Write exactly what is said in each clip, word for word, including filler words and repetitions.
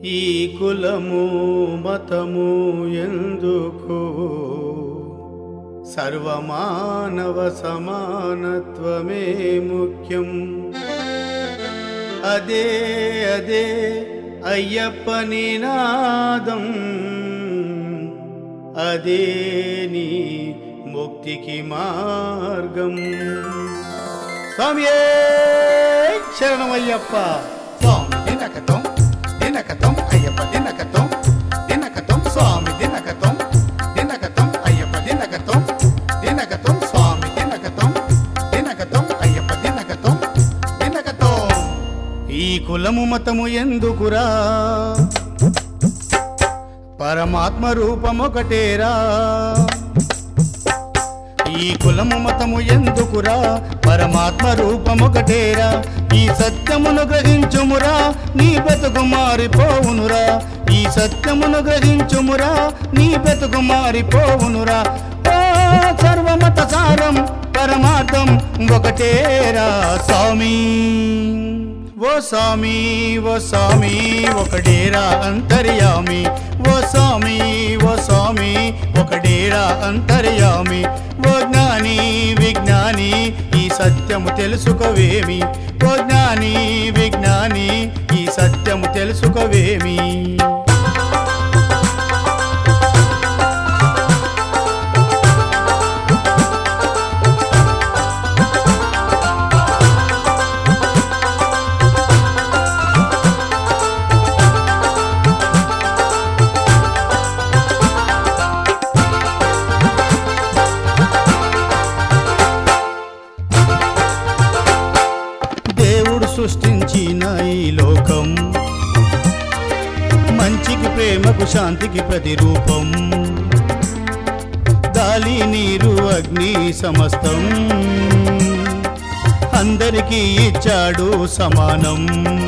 ఈ కులము మతము ఎందుకు సర్వమానవ సమానత్వమే ముఖ్యం. అదే అదే అయ్యప్ప నినాదం, అదే నీ ముక్తికి మార్గం. స్వామియే శరణమయ్యప్ప. స్వామి దినకతం దినకతం అయ్యప్ప దినకతం దినకతం స్వామి దినకతం దినకతం అయ్యప్ప దినకతం దినకతం స్వామి దినకతం దినకతం అయ్యప్ప దినకతం దినకతం. ఈ కులము మతము ఎందుకురా, పరమాత్మ రూపమొకటేరా. ఈ కులము మతము ఎందుకురా, పరమాత్మ రూపమొకటేరా. ఈ సత్యమును గ్రహించుమురా, నీ బతుకు మారిపోవునురా. ఈ సత్యమును గ్రహించుమురా, నీ బతుకు మారిపోవునురా. ఓ సర్వమత సారం పరమార్థం ఒకటేరా స్వామి. ఓ స్వామి ఓ స్వామి ఒకడేరా అంతర్యామి. ఓ స్వామి ఓ స్వామి ఒకడేరా అంతర్యామి. ఓ జ్ఞాని విజ్ఞాని ఈ సత్యము తెలుసుకోవేమి. ఓ జ్ఞాని విజ్ఞాని ఈ సత్యము తెలుసుకోవేమి. సృష్టించిన ఈ లోకం మంచికి ప్రేమకు శాంతికి ప్రతిరూపం. గాలి నీరు అగ్ని సమస్తం అందరికీ ఇచ్చాడు సమానం.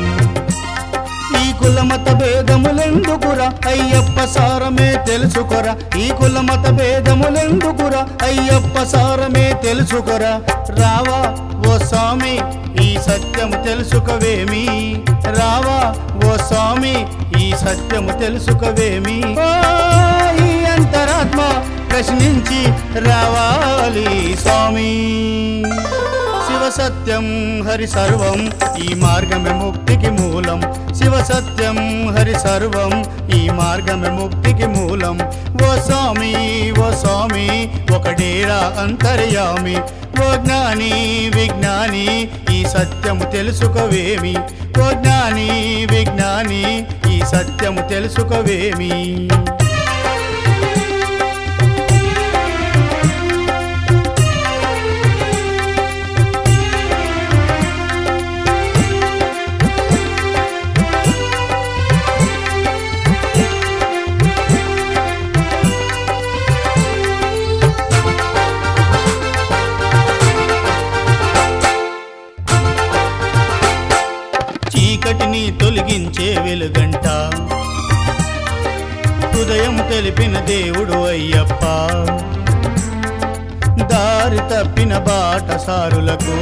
ఈ కులమత భేదములెందుకురా, అయ్యప్ప సారమే తెలుసుకోరా. ఈ కులమత భేదములెందుకురా, అయ్యప్ప సారమే తెలుసుకోరా. రావా ఓ స్వామి ఈ సత్యము తెలుసుకోవేమి. రావా ఓ స్వామి ఈ సత్యము తెలుసుకోవేమి. ఓ ఈ అంతరాత్మ ప్రశ్నించి రావాలి స్వామి. శివ సత్యం హరి సర్వం ఈ మార్గమే ముక్తికి మూలం. శివ సత్యం హరి సర్వం ఈ మార్గమే ముక్తికి మూలం. ఓ స్వామి ఓ స్వామి ఒకడేరా అంతర్యామి. ఓ జ్ఞాని విజ్ఞాని ఈ సత్యము తెలుసుకోవేమి. ఓ జ్ఞాని విజ్ఞాని ఈ సత్యము తెలుసుకోవేమి. చీకటిని తొలగించే వెలుగంట హృదయం తెలిపిన దేవుడు అయ్యప్ప. దారి తప్పిన బాటసారులకు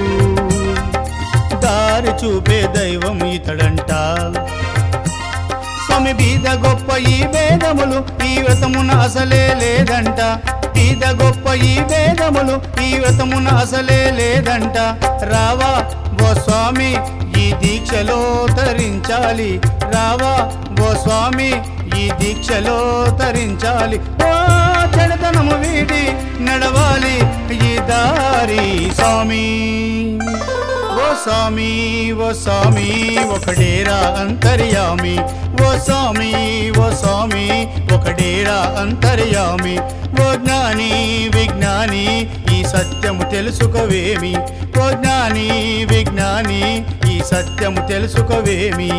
దారి చూపే దైవం ఇతడంట. స్వామి బీద గొప్ప ఈ భేదములు ఈ వ్రతమున అసలే లేదంట. బీద గొప్ప ఈ భేదములు ఈ వ్రతమున అసలే లేదంట. రావా ఓ స్వామి ఈ దీక్షలో తరించాలి. రావా ఓ స్వామి ఈ దీక్షలో తరించాలి. ఓ చెడుతనము వీడి నడవాలి ఈ దారి స్వామి. ఓ స్వామి ఓ స్వామి ఒకడేరా అంతర్యామి. ఓ స్వామి ఓ స్వామి ఒకడేరా అంతర్యామి. ఓ జ్ఞాని విజ్ఞాని ఈ సత్యము తెలుసుకోవేమి. ఓ జ్ఞాని విజ్ఞాని ఈ సత్యము తెలుసుకోవేమి.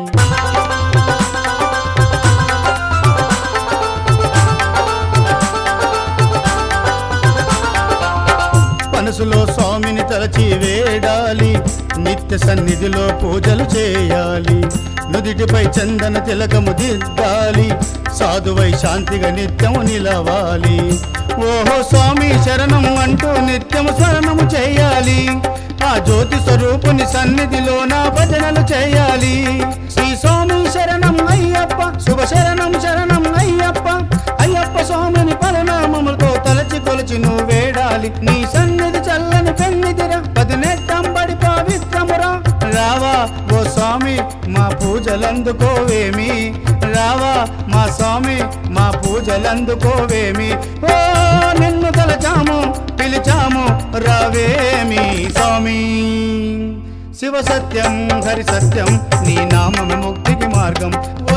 మనసులో స్వామిని తలచి వేడాలి. నిత్య సన్నిధిలో పూజలు చేయాలి. నుదిటిపై చందన తిలకము దిద్దాలి. సాధువై శాంతిగా నిత్యము నిలవాలి. ఓహో స్వామి శరణం అంటూ నిత్యము శరణము చేయాలి. ఆ జ్యోతి స్వరూపుని సన్నిధిలో నా భజనలు చేయాలి. శ్రీ స్వామి శరణం శుభ శరణం శరణం అయ్యప్ప అయ్యప్ప స్వామిని పరనామములతో తలచి కొలిచి నువ్వు వేడాలి నీ సన్నిధి చల్లని పెన్నిదిరా పదినెట్టంబడి పవిత్రమురా రావా ఓ స్వామి మా పూజలందుకోవేమి రావా మా స్వామి మా పూజలందుకోవేమి ఓ నిన్ను తలచాము పిలిచాము రావేమి స్వామి శివ సత్యం హరి సత్యం నీ నామము ముక్తికి మార్గం